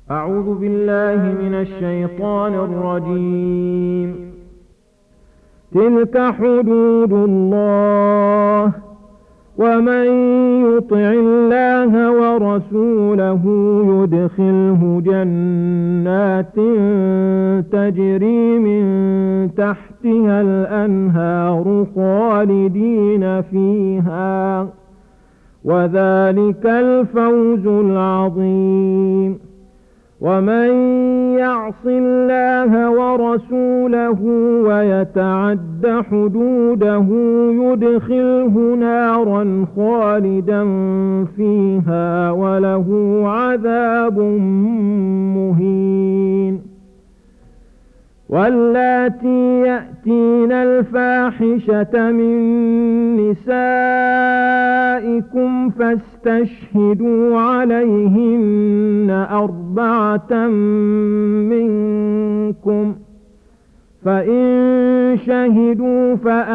أعوذ بالله من الشيطان الرجيم. تلك حدود الله، ومن يطع الله ورسوله يدخله جنات تجري من تحتها الأنهار خالدين فيها، وذلك الفوز العظيم. ومن يعص الله ورسوله ويتعد حدوده يدخله نارا خالدا فيها وله عذاب مهين. واللاتي يأتين الفاحشة من نسائكم فاستشهدوا عليهن 4 منكم، فإن شهدوا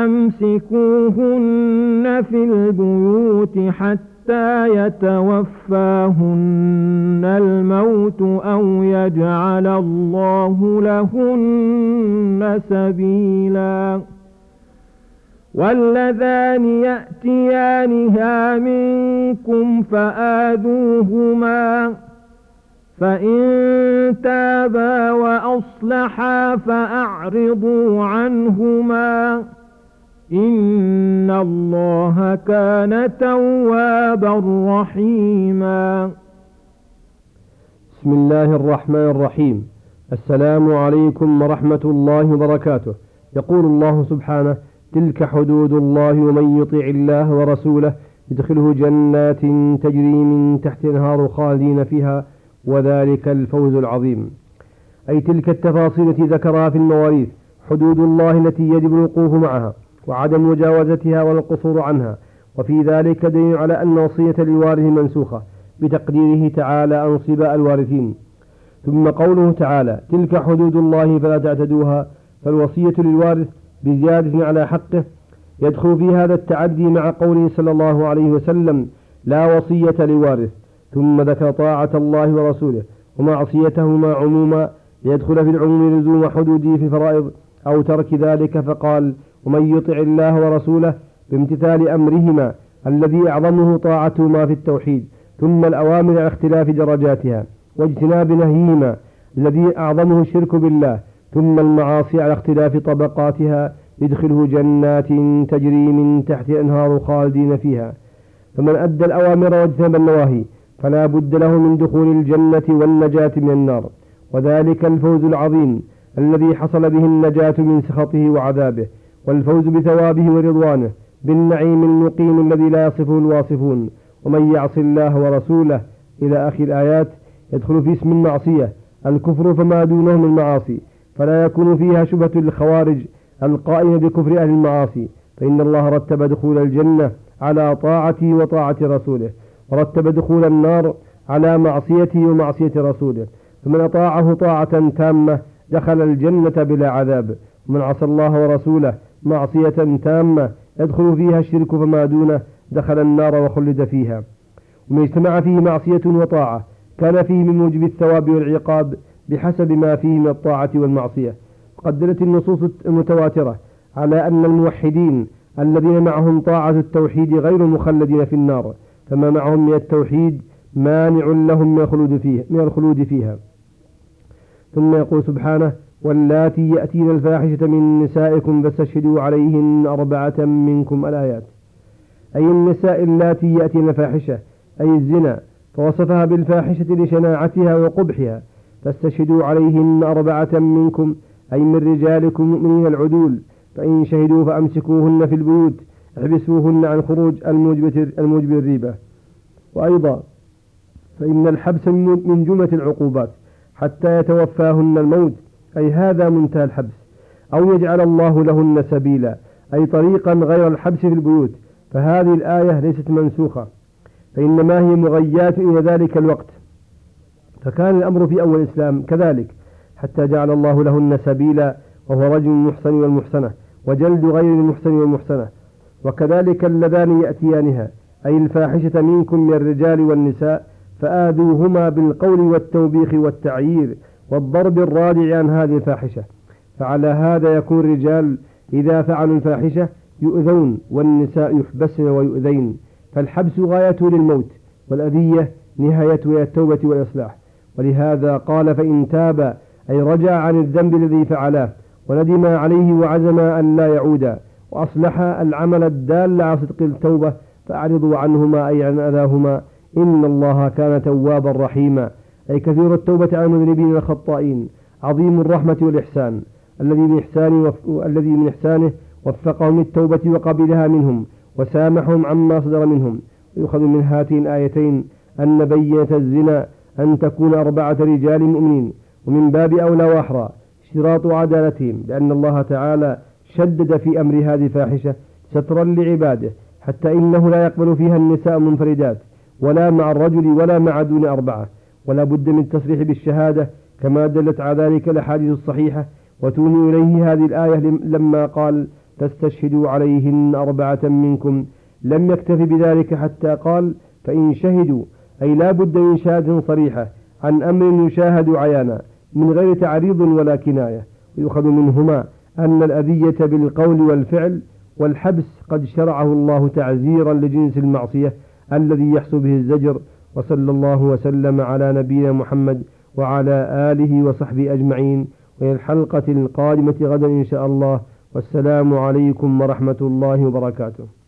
فأمسكوهن في البيوت حتى يتوفاهن الموت أو يجعل الله لهن سبيلا. واللذان يأتيانها منكم فآذوهما، فإن تابا وأصلحا فأعرضوا عنهما، إن الله كان توابا رحيما. بسم الله الرحمن الرحيم. السلام عليكم ورحمة الله وبركاته. يقول الله سبحانه: تلك حدود الله، ومن يطع الله ورسوله يدخله جنات تجري من تحت الأنهار خالدين فيها، وذلك الفوز العظيم. أي تلك التفاصيل التي ذكرها في المواريث حدود الله التي يجب الوقوف معها وعدم مجاوزتها والقصور عنها، وفي ذلك دليل على أن وصية للوارث منسوخة بتقديره تعالى أنصباء الوارثين. ثم قوله تعالى: تلك حدود الله فلا تعتدوها، فالوصية للوارث بزيادة على حقه يدخل في هذا التعدي مع قوله صلى الله عليه وسلم: لا وصية لوارث. ثم ذكر طاعة الله ورسوله ومعصيتهما عموما ليدخل في العموم لزوم حدوده في الفرائض أو ترك ذلك، فقال: ومن يطع الله ورسوله بامتثال أمرهما الذي أعظمه طاعتهما في التوحيد، ثم الأوامر على اختلاف درجاتها، واجتناب نهيهما الذي أعظمه الشرك بالله، ثم المعاصي على اختلاف طبقاتها، يدخله جنات تجري من تحت الأنهار خالدين فيها. فمن أدى الأوامر واجتنب النواهي فلا بد له من دخول الجنة والنجاة من النار، وذلك الفوز العظيم الذي حصل به النجاة من سخطه وعذابه، والفوز بثوابه ورضوانه، بالنعيم المقيم الذي لا يصفه الواصفون. ومن يعص الله ورسوله إلى آخر الآيات يدخل في اسم المعصية الكفر فما دونه من المعاصي، فلا يكون فيها شبهة الخوارج القائمة بكفر أهل المعاصي، فإن الله رتب دخول الجنة على طاعته وطاعة رسوله، ورتب دخول النار على معصيته ومعصية رسوله. فمن أطاعه طاعة تامة دخل الجنة بلا عذاب، ومن عصى الله ورسوله معصية تامة يدخل فيها الشرك فما دونه دخل النار وخلد فيها. ومن اجتمع فيه معصية وطاعة كان فيه من موجب الثواب والعقاب بحسب ما فيه من الطاعة والمعصية. وقد دلت النصوص المتواترة على أن الموحدين الذين معهم طاعة التوحيد غير مخلدين في النار، فما معهم من التوحيد مانع لهم من الخلود فيها. ثم يقول سبحانه: واللاتي يأتين الفاحشة من نسائكم فاستشهدوا عليهن 4 منكم، الآيات. أي النساء اللاتي يأتين الفاحشة أي الزنا، فوصفها بالفاحشة لشناعتها وقبحها، فاستشهدوا عليهن 4 منكم أي من رجالكم مؤمنين العدول، فإن شهدوا فأمسكوهن في البيوت، احبسوهن عن خروج الموجب الريبة. وأيضا فإن الحبس من جملة العقوبات حتى يتوفاهن الموت، أي هذا منتهى الحبس، أو يجعل الله لهن سبيلا، أي طريقا غير الحبس في البيوت. فهذه الآية ليست منسوخة، فإنما هي مغيات إلى ذلك الوقت، فكان الأمر في أول الإسلام كذلك، حتى جعل الله لهن سبيلا، وهو رجل المحسن والمحسنة، وجلد غير المحسن والمحسنة. وكذلك اللذان يأتيانها أي الفاحشة منكم من الرجال والنساء، فآذوهما بالقول والتوبيخ والتعيير والضرب الرادع عن هذه الفاحشة. فعلى هذا يكون الرجال إذا فعلوا الفاحشة يؤذون، والنساء يحبسن ويؤذين، فالحبس غايته للموت، والأذية نهايته إلى التوبة والإصلاح. ولهذا قال فإن تاب أي رجع عن الذنب الذي فعله وندم عليه وعزم أن لا يعود وأصلح العمل الدال على صدق التوبة فأعرضوا عنهما أي عن أذاهما، إن الله كان توابا رحيما، أي كثير التوبة عن المذنبين الخطائين، عظيم الرحمة والإحسان، الذي من إحسانه وفقهم للتوبة وقبلها منهم وسامحهم عما صدر منهم. ويؤخذ من هاتين الآيتين أن بينة الزنا أن تكون 4 رجال مؤمنين، ومن باب أولى وأحرى اشتراط عدالتهم، لأن الله تعالى شدد في أمر هذه الفاحشة سترا لعباده، حتى إنه لا يقبل فيها النساء منفردات ولا مع الرجل ولا مع دون 4، ولا بد من التصريح بالشهادة كما دلت على ذلك الأحاديث الصحيحة. وتوني إليه هذه الآية لما قال فاستشهدوا عليهن 4 منكم، لم يكتف بذلك حتى قال فإن شهدوا، أي لا بد من شهادة صريحة عن أمر يشاهد عيانا من غير تعريض ولا كناية. ويؤخذ منهما أن الأذية بالقول والفعل والحبس قد شرعه الله تعزيرا لجنس المعصية الذي يحصل به الزجر. وصلى الله وسلم على نبينا محمد وعلى آله وصحبه أجمعين، وإلى الحلقة القادمة غدا إن شاء الله، والسلام عليكم ورحمة الله وبركاته.